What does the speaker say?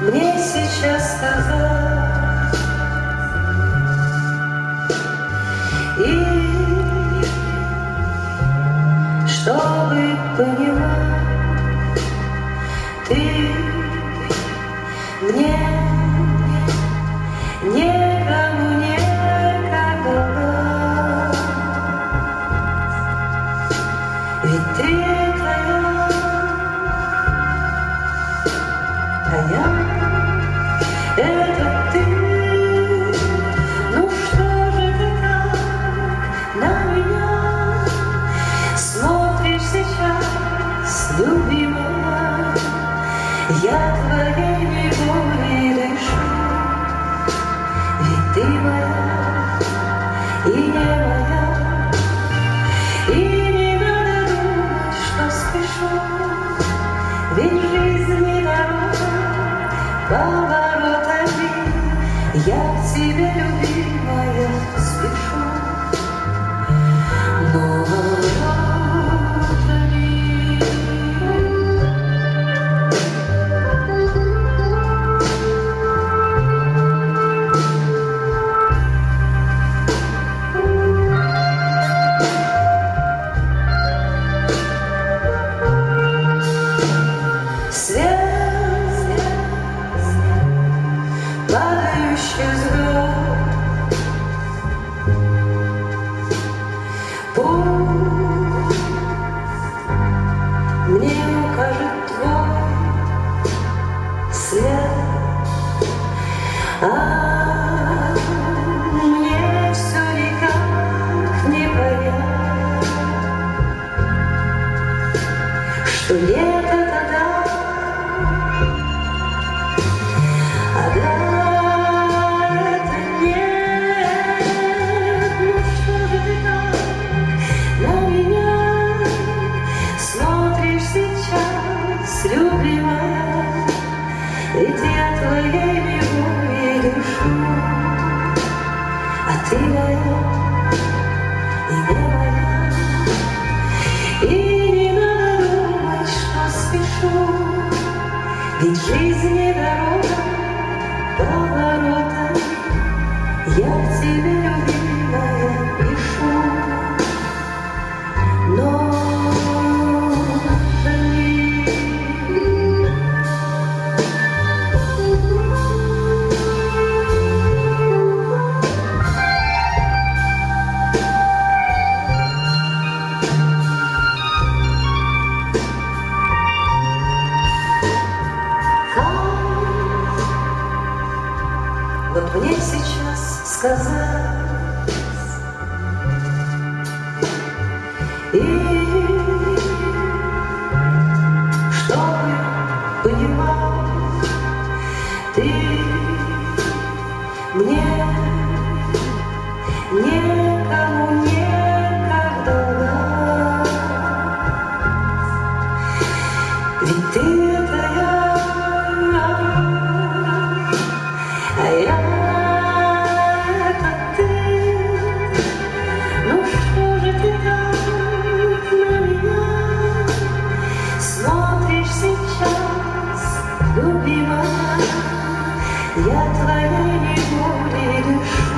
мне сейчас сказать? И чтобы поняла, ты мне никому никогда. Ведь ты твоя, а я — это ты. Ну что же ты так на меня смотришь сейчас, любимая? Я твоей неволей дышу, ведь ты моя и не моя. И не надо думать, что спешу, ведь жизнь не дорога поворотами. Я к тебе, любимая, спешу. Но падающих звезд, пусть мне укажет твой след, а мне все никак не понять, что лето тогда, а да, это нет. Ну что же ты так на меня смотришь сейчас, любимая? Ведь я твоей неволей дышу, а ты моя и не моя. И не надо думать, что спешу, ведь жизнь не дорога поворотами. Я к тебе, любимая, пишу, но вот мне сейчас сказать, и чтобы понимать, ты мне никому никогда. Ведь ты — это я, а я — это ты. Ну что же ты так на меня смотришь сейчас, любимая? Я твоей неволей дышу,